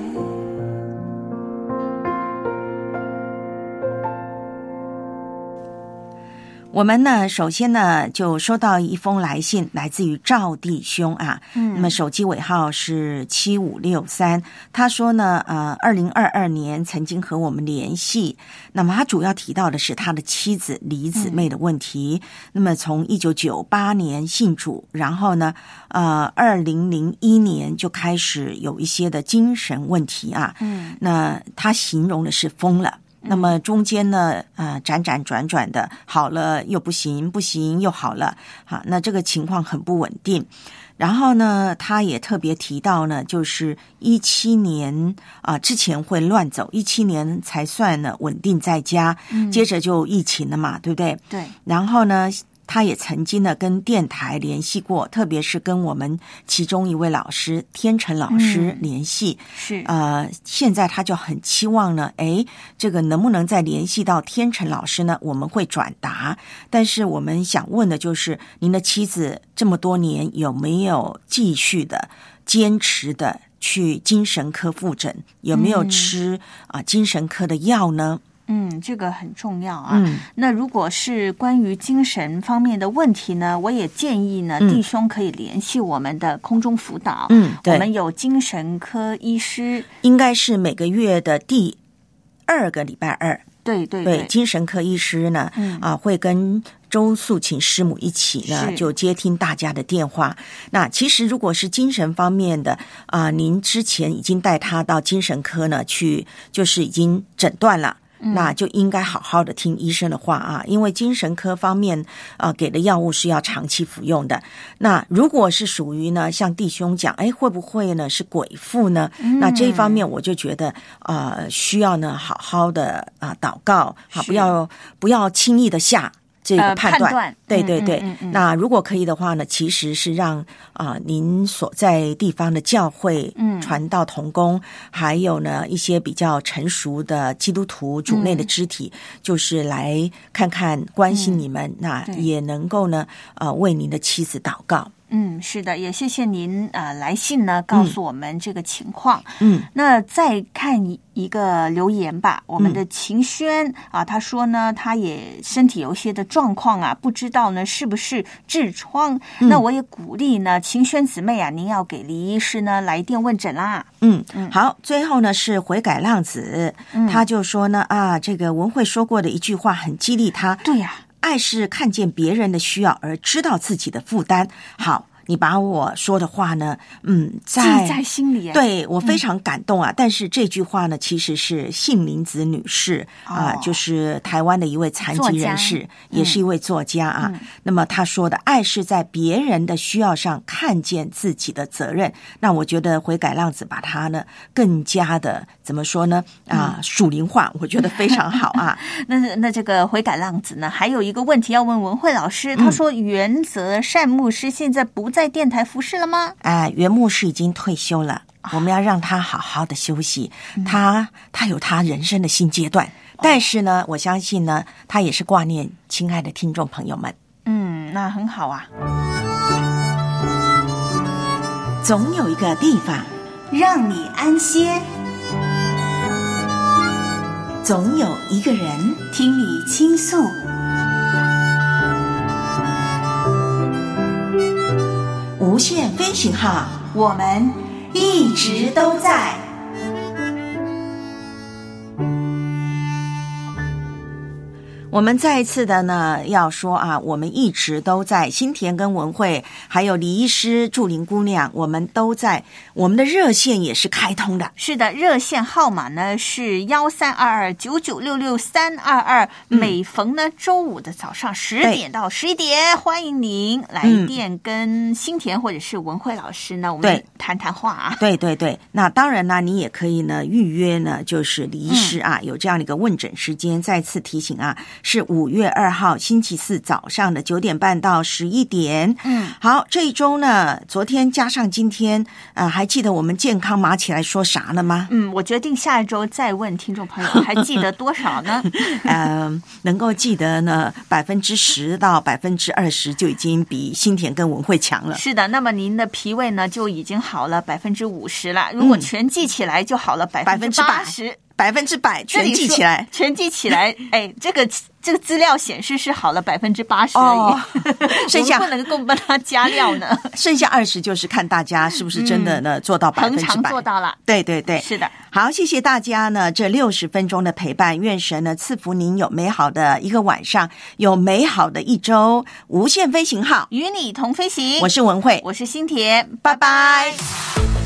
我们呢，首先呢就收到一封来信，来自于赵弟兄啊，嗯，那么手机尾号是七五六三。他说呢，呃，二零二二年曾经和我们联系，那么他主要提到的是他的妻子李姊妹的问题。嗯、那么从一九九八年信主，然后呢，呃，二零零一年就开始有一些的精神问题啊，嗯，那他形容的是疯了。那么中间呢，呃，辗转转转的，好了又不行，不行又好了，好，那这个情况很不稳定。然后呢，他也特别提到呢，就是一七年啊、呃、之前会乱走，一七年才算呢稳定在家，嗯、接着就疫情了嘛，对不对？ 对。 然后呢，他也曾经呢跟电台联系过，特别是跟我们其中一位老师天成老师联系。 嗯、是呃，现在他就很期望呢，诶，这个能不能再联系到天成老师呢？我们会转达。但是我们想问的就是，您的妻子这么多年有没有继续的坚持的去精神科复诊？有没有吃啊、嗯呃、精神科的药呢？ 嗯，这个很重要啊。 嗯， 那如果是关于精神方面的问题呢，我也建议呢， 嗯、 弟兄可以联系我们的空中辅导。 嗯，对， 我们有精神科医师， 应该是每个月的第二个礼拜二。 对对 对, 对，精神科医师呢，嗯、啊，会跟周素琴师母一起呢，就接听大家的电话。那其实如果是精神方面的啊，您之前已经带他到精神科呢去，就是已经诊断了。那就应该好好的听医生的话啊，因为精神科方面呃给的药物是要长期服用的。那如果是属于呢，像弟兄讲，哎，会不会呢是鬼附呢？嗯、那这一方面我就觉得呃需要呢好好的啊、呃、祷告啊，不要不要轻易的下这个判断，呃、判断对对对、嗯嗯嗯。那如果可以的话呢，其实是让啊、呃、您所在地方的教会、嗯、传道同工，还有呢一些比较成熟的基督徒主内的肢体，嗯、就是来看看关心你们，嗯、那也能够呢呃为您的妻子祷告。 嗯，是的，也谢谢您呃来信呢，告诉我们这个情况。 嗯， 那再看一个留言吧，我们的秦轩、嗯、啊，他说呢，他也身体有一些的状况啊，不知道呢是不是痔疮。嗯、那我也鼓励呢，秦轩姊妹啊，您要给李医师呢来电问诊啦。 嗯嗯，好，最后呢是悔改浪子， 嗯、 他就说呢啊，这个文慧说过的一句话很激励他。 对呀、啊。 爱是看见别人的需要而知道自己的负担。好，你把我说的话呢，嗯，在记在心里， 对我非常感动啊。嗯、但是这句话呢，其实是杏林子女士啊、哦呃，就是台湾的一位残疾人士，嗯、也是一位作家啊。嗯、那么他说的，爱是在别人的需要上看见自己的责任。那我觉得悔改浪子把它呢更加的怎么说呢啊，属灵化，我觉得非常好啊。 那那这个悔改浪子呢，还有一个问题要问文慧老师，他说原则善牧师现在不在电台服侍了吗？ 哎，袁牧师已经退休了，我们要让他好好的休息。嗯、他他有他人生的新阶段，但是呢，我相信呢，他也是挂念亲爱的听众朋友们。 嗯，那很好啊。 总有一个地方让你安歇， 总有一个人听你倾诉。 无限飞行号， 我们一直都在。 我们再一次的呢要说啊，我们一直都在，新田跟文慧还有李医师、祝玲姑娘，我们都在，我们的热线也是开通的。 是的，热线号码呢是幺三二二九九六六三二二，每逢呢周五的早上十点到十一点，欢迎您来电跟新田或者是文慧老师呢，我们谈谈话啊。 对对对，那当然呢，你也可以呢预约呢，就是李医师啊、嗯、有这样的一个问诊时间。再次提醒啊，是五月二号星期四早上的九点半到十一点。嗯，好，这一周呢，昨天加上今天，呃，还记得我们健康码起来说啥了吗？ 嗯，我决定下一周再问听众朋友，还记得多少呢？ 呃，能够记得呢，百分之十到百分之二十就已经比新田跟文慧强了。 是的，那么您的脾胃呢就已经好了百分之五十了，如果全记起来就好了百分之八十。 百分之百全记起来， 全记起来，哎，这个这个资料显示是好了百分之八十而已，哦、剩下不能够帮他加料呢。 剩下二十就是看大家是不是真的呢、嗯、做到百分之百， 恒常做到了。 对对对， 是的。 好，谢谢大家呢这六十分钟的陪伴，愿神呢赐福您有美好的一个晚上，有美好的一周。无限飞行号与你同飞行，我是文慧， 我是新田， 拜拜。